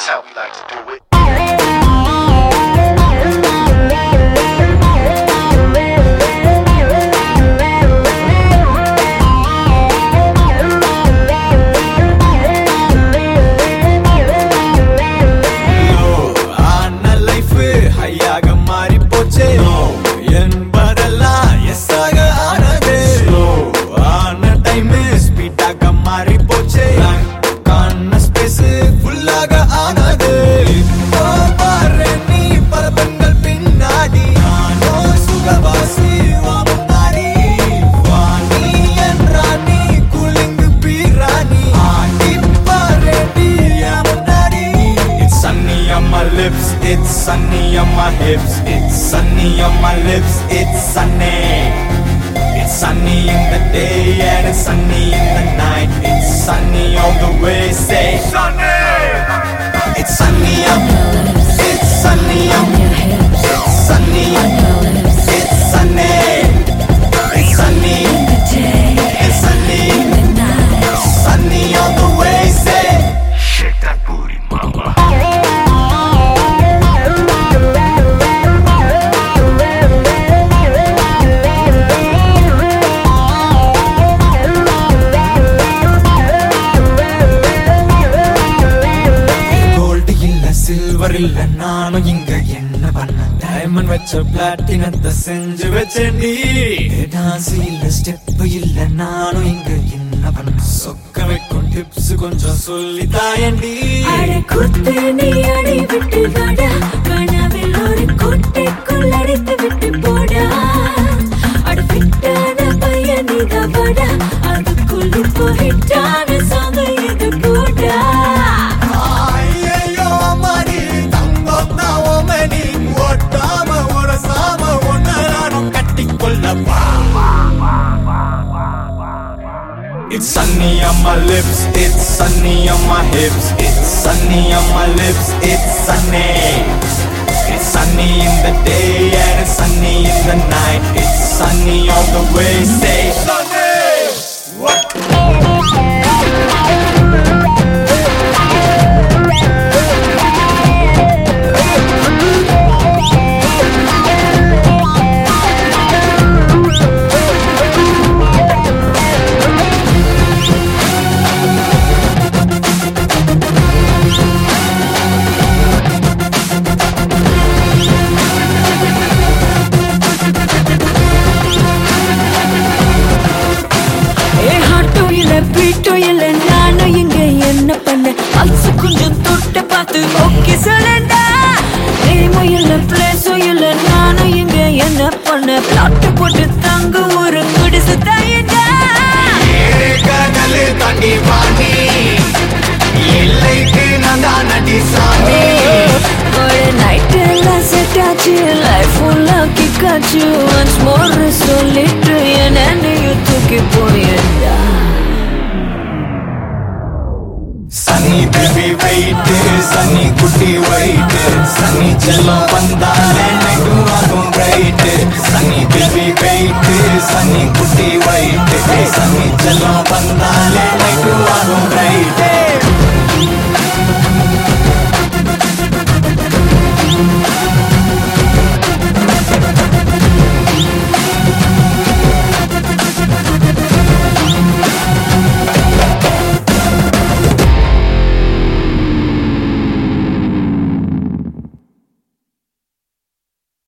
is how we like to do it. It's sunny on my hips, it's sunny on my lips, it's sunny. It's sunny in the day and it's sunny in the night. It's sunny all the way, say sunny. It's sunny up, it's sunny up, it's sunny, it's sunny. It's sunny in the day, it's sunny in the night. It's sunny all the way, say shake that booty, mama. Silver இல்ல நானும் இங்க என்ன பண்ண diamond வச்ச பிளாட்டினத்தை செஞ்சு வச்சேன்டி dance இல்ல step இல்ல நானும் இங்க என்ன பண்ண சொக்க வைக்கும் டிப்ஸ் கொஞ்சம் சொல்லி தாயண்டி அட குத்து நீ அடி விட்டு வாடா கனவில் ஒரு கோட்டைக்குள் அடைத்து விட்டு போடா அட பிட்டான பையன் நீதான் வாடா அதுக்குள் இப்போ ஹிட்டான சாங்க இது போடா It's sunny on my lips, it's sunny on my hips, it's sunny on my lips, it's sunny. It's sunny in the day and it's sunny in the night. It's sunny all the way, say sunny. What? பீட்டோ இல்ல நானும் இங்க என்ன பண்ண அல்சு கொஞ்சம் தொட்ட பார்த்து okay சொல்லண்டா நேமோ இல்ல பிளேஸோ இல்ல நானும் இங்க என்ன பண்ண பிளாட் போட்டு தங்க ஒரு குடிசை தாயண்டா கடலு தண்ணி பாண்டி எல்லைக்கு நான் தான் நடி சாமி ஒரு நைட் எல்லாம் செட் ஆச்சு லைஃப் ஃபுல்லா கிக் ஆச்சு ஒன்ஸ் மோர் சொல்லிட்டு என்னையும் தூக்கி போயண்டா Sunny baby wait, sunny kutti wait, sunny chellam vandale nightu agum bright. Sunny baby wait, sunny kutti wait, sunny chellam vandale nightu agum bright.